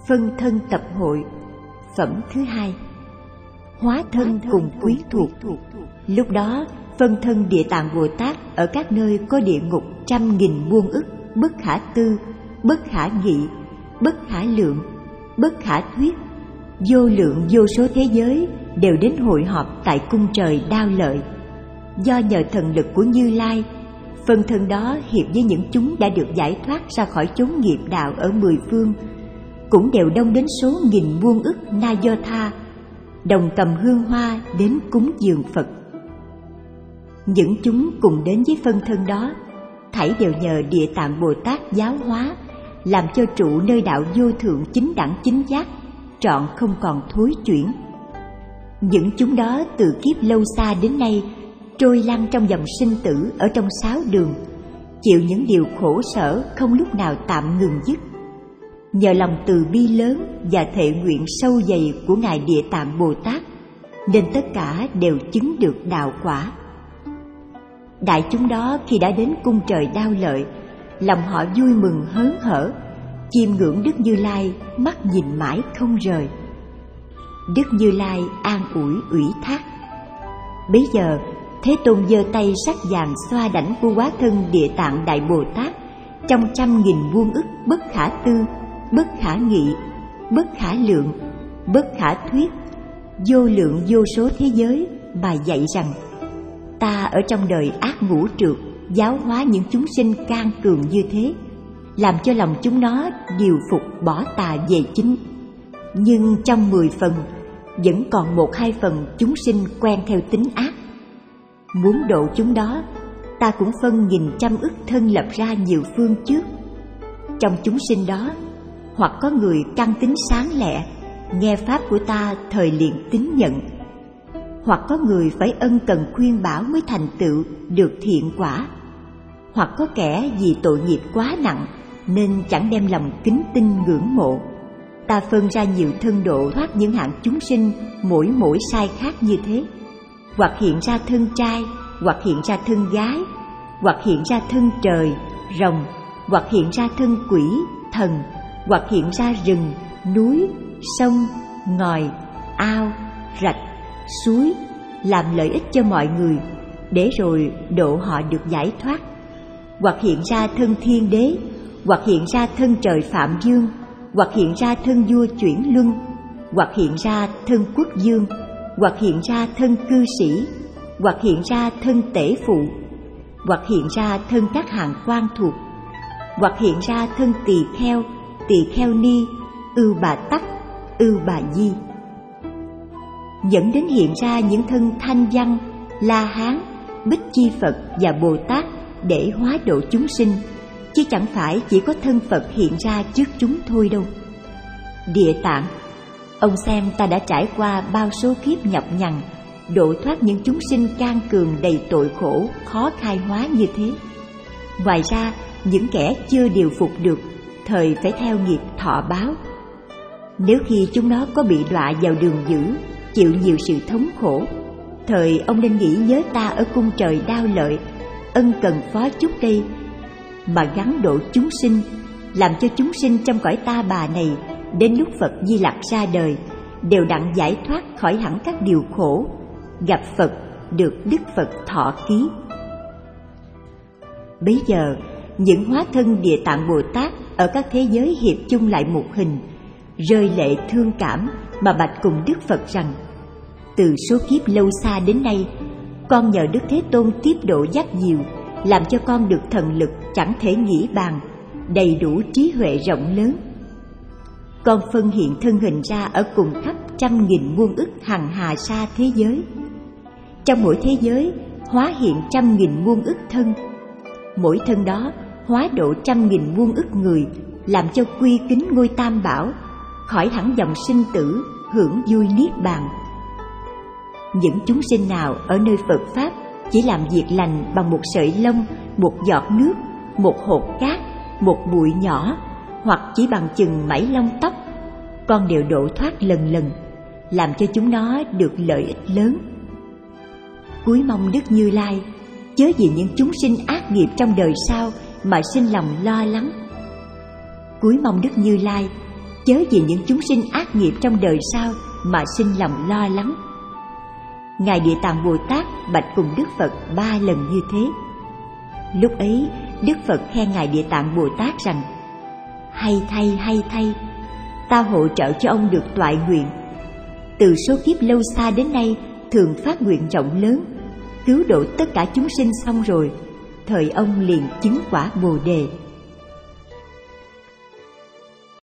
Phân thân tập hội. Phẩm thứ 2. Hóa thân cùng quyến thuộc. Lúc đó phân thân Địa Tạng Bồ Tát ở các nơi có địa ngục 100.000 muôn ức, bất khả tư, bất khả nghị, bất khả lượng, bất khả thuyết, vô lượng vô số thế giới đều đến hội họp tại cung trời Đao Lợi. Do nhờ thần lực của Như Lai, phân thân đó hiệp với những chúng đã được giải thoát ra khỏi chốn nghiệp đạo ở 10 phương, cũng đều đông đến số nghìn muôn ức Na Do Tha, đồng cầm hương hoa đến cúng dường Phật. Những chúng cùng đến với phân thân đó, thảy đều nhờ Địa Tạng Bồ Tát giáo hóa, làm cho trụ nơi đạo vô thượng chính đẳng chính giác, trọn không còn thối chuyển. Những chúng đó từ kiếp lâu xa đến nay trôi lăn trong dòng sinh tử ở trong 6 đường, chịu những điều khổ sở không lúc nào tạm ngừng dứt. Nhờ lòng từ bi lớn và thệ nguyện sâu dày của Ngài Địa Tạng Bồ Tát, nên tất cả đều chứng được đạo quả. Đại chúng đó khi đã đến cung trời Đao Lợi, lòng họ vui mừng hớn hở, chiêm ngưỡng Đức Như Lai, mắt nhìn mãi không rời. Đức Như Lai an ủi ủy thác. Bấy giờ Thế Tôn giơ tay sắc vàng xoa đảnh của hóa thân Địa Tạng Đại Bồ Tát trong 100.000 muôn ức bất khả tư, bất khả nghị, bất khả lượng, bất khả thuyết, vô lượng vô số thế giới, mà dạy rằng: ta ở trong đời ác ngũ trược giáo hóa những chúng sinh can cường như thế, làm cho lòng chúng nó điều phục bỏ tà về chính. Nhưng trong 10 phần vẫn còn 1-2 phần chúng sinh quen theo tính ác. Muốn độ chúng đó, ta cũng phân nghìn trăm ức thân lập ra nhiều phương trước. Trong chúng sinh đó, hoặc có người căn tính sáng lẹ, nghe pháp của ta thời liền tín nhận, hoặc có người phải ân cần khuyên bảo mới thành tựu được thiện quả, hoặc có kẻ vì tội nghiệp quá nặng nên chẳng đem lòng kính tin ngưỡng mộ. Ta phân ra nhiều thân độ thoát những hạng chúng sinh mỗi sai khác như thế, hoặc hiện ra thân trai, hoặc hiện ra thân gái, hoặc hiện ra thân trời, rồng, hoặc hiện ra thân quỷ, thần, hoặc hiện ra rừng, núi, sông, ngòi, ao, rạch, suối, làm lợi ích cho mọi người, để rồi độ họ được giải thoát. Hoặc hiện ra thân thiên đế, hoặc hiện ra thân trời Phạm Dương, hoặc hiện ra thân vua chuyển luân, hoặc hiện ra thân quốc dương, hoặc hiện ra thân cư sĩ, hoặc hiện ra thân tể phụ, hoặc hiện ra thân các hàng quan thuộc, hoặc hiện ra thân tỳ kheo ni, Ưu Bà Tắc, Ưu Bà Di, dẫn đến hiện ra những thân Thanh Văn, La Hán, Bích Chi Phật và Bồ Tát để hóa độ chúng sinh, chứ chẳng phải chỉ có thân Phật hiện ra trước chúng thôi đâu. Địa Tạng, ông xem ta đã trải qua bao số kiếp nhọc nhằn, độ thoát những chúng sinh can cường đầy tội khổ, khó khai hóa như thế. Ngoài ra, những kẻ chưa điều phục được, thời phải theo nghiệp thọ báo. Nếu khi chúng nó có bị đọa vào đường dữ, chịu nhiều sự thống khổ, thời ông nên nghĩ nhớ ta ở cung trời Đao Lợi, ân cần phó chúc đây, mà gắn độ chúng sinh, làm cho chúng sinh trong cõi ta bà này, đến lúc Phật Di Lặc ra đời, đều đặng giải thoát khỏi hẳn các điều khổ, gặp Phật được Đức Phật thọ ký. Bấy giờ, những hóa thân Địa Tạng Bồ Tát ở các thế giới hiệp chung lại một hình, rơi lệ thương cảm mà bạch cùng Đức Phật rằng: từ số kiếp lâu xa đến nay, con nhờ Đức Thế Tôn tiếp độ dắt dìu, làm cho con được thần lực chẳng thể nghĩ bàn, đầy đủ trí huệ rộng lớn. Con phân hiện thân hình ra ở cùng khắp 100.000 muôn ức hằng hà sa thế giới. Trong mỗi thế giới hóa hiện 100.000 muôn ức thân, mỗi thân đó hóa độ 100.000 muôn ức người, làm cho quy kính ngôi Tam Bảo, khỏi hẳn dòng sinh tử, hưởng vui niết bàn. Những chúng sinh nào ở nơi Phật Pháp chỉ làm việc lành bằng một sợi lông, một giọt nước, một hột cát, một bụi nhỏ, hoặc chỉ bằng chừng mảy lông tóc, con đều độ thoát lần lần, làm cho chúng nó được lợi ích lớn. Cúi mong Đức Như Lai chớ vì những chúng sinh ác nghiệp trong đời sau mà sinh lòng lo lắng. Cúi mong Đức Như Lai chớ vì những chúng sinh ác nghiệp trong đời sau mà sinh lòng lo lắng. Ngài Địa Tạng Bồ Tát bạch cùng Đức Phật 3 lần như thế. Lúc ấy Đức Phật khen Ngài Địa Tạng Bồ Tát rằng: hay thay, ta hỗ trợ cho ông được toại nguyện. Từ số kiếp lâu xa đến nay thường phát nguyện rộng lớn, cứu độ tất cả chúng sinh xong rồi, thời ông liền chứng quả Bồ Đề.